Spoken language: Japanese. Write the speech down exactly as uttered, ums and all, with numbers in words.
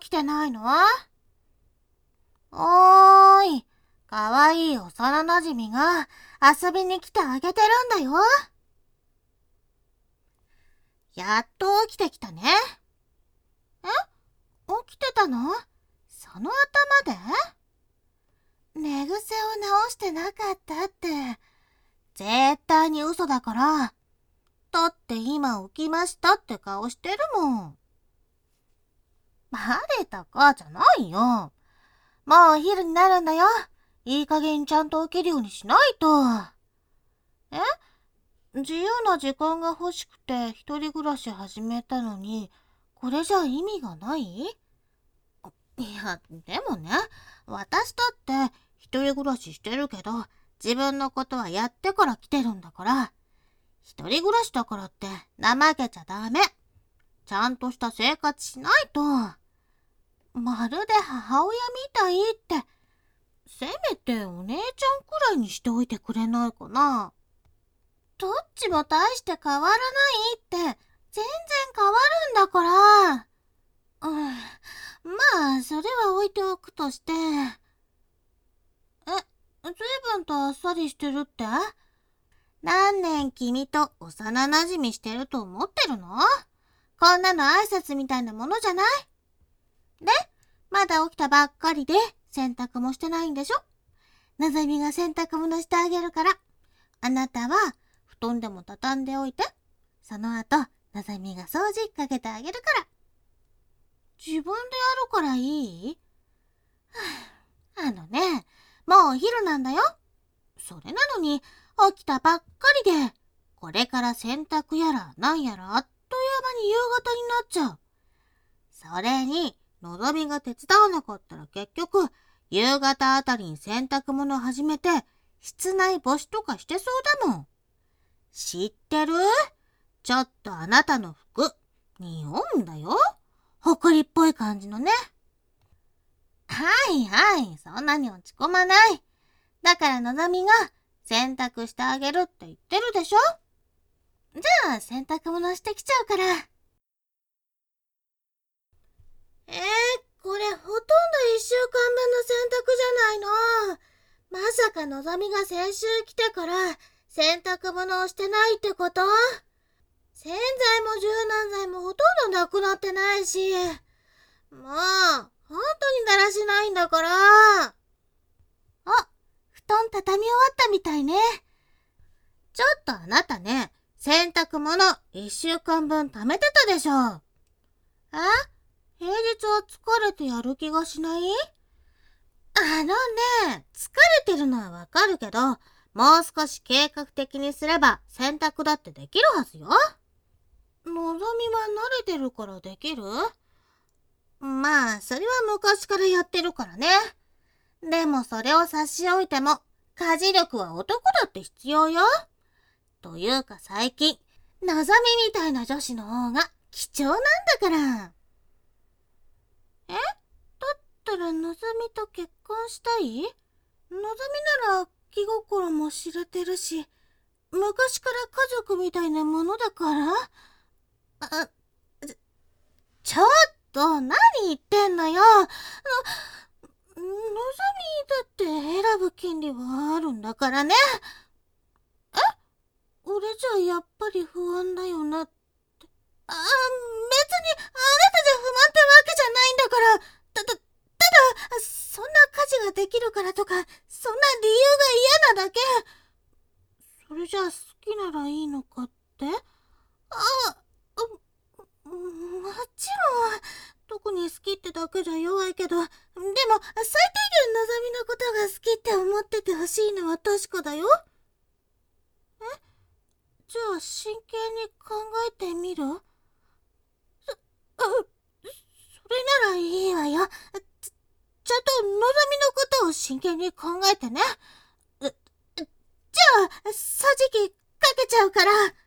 起きてないの？おーい、かわいい幼なじみが遊びに来てあげてるんだよ。やっと起きてきたね。え？起きてたの？その頭で？寝癖を直してなかったって、絶対に嘘だから。だって今起きましたって顔してるもん。バレたかじゃないよ。もうお昼になるんだよ。いい加減ちゃんと起きるようにしないと。え？自由な時間が欲しくて一人暮らし始めたのに、これじゃ意味がない？いや、でもね、私だって一人暮らししてるけど、自分のことはやってから来てるんだから、一人暮らしだからって怠けちゃダメ。ちゃんとした生活しないと。まるで母親みたいって、せめてお姉ちゃんくらいにしておいてくれないかな。どっちも大して変わらないって、全然変わるんだから。うん、まあ、それは置いておくとして。え、ずいぶんとあっさりしてるって？何年君と幼なじみしてると思ってるの？こんなの挨拶みたいなものじゃない？で、まだ起きたばっかりで洗濯もしてないんでしょ？のぞみが洗濯物してあげるから。あなたは布団でも畳んでおいて。その後、のぞみが掃除機かけてあげるから。自分でやるからいい？はあ、あのね、もうお昼なんだよ。それなのに起きたばっかりで、これから洗濯やらなんやらあっという間に夕方になっちゃう。それに、のぞみが手伝わなかったら結局、夕方あたりに洗濯物を始めて、室内干しとかしてそうだもん。知ってる？ちょっとあなたの服、匂うんだよ。ほこりっぽい感じのね。はいはい、そんなに落ち込まない。だからのぞみが洗濯してあげるって言ってるでしょ？じゃあ洗濯物してきちゃうから。えー、これほとんど一週間分の洗濯じゃないの。まさかのぞみが先週来てから洗濯物をしてないってこと？洗剤も柔軟剤もほとんどなくなってないし。もう、本当にだらしないんだから。あ、布団畳み終わったみたいね。ちょっとあなたね、洗濯物一週間分貯めてたでしょ。あ？平日は疲れてやる気がしない？あのね、疲れてるのはわかるけど、もう少し計画的にすれば洗濯だってできるはずよ。のぞみは慣れてるからできる？まあ、それは昔からやってるからね。でもそれを差し置いても、家事力は男だって必要よ。というか最近、のぞみみたいな女子の方が貴重なんだから。え？だったらのぞみと結婚したい？のぞみなら気心も知れてるし、昔から家族みたいなものだから。あ、ちょっと、何言ってんのよ。の、のぞみだって選ぶ権利はあるんだからね。え？俺じゃやっぱり不安だよなって。あ、別にあなたじゃ不満ってわけじゃないんだから。た、た、ただ、そんな家事ができるからとか、そんな理由が嫌なだけ。それじゃあ好きならいいのかって？あ、もちろん、特に好きってだけじゃ弱いけど、でも最低限のぞみのことが好きって思っててほしいのは確かだよ。え？じゃあ真剣に考えてみる？そ、あ、それならいいわよ。ち、ちゃんとのぞみのことを真剣に考えてね。じゃあ、掃除機かけちゃうから。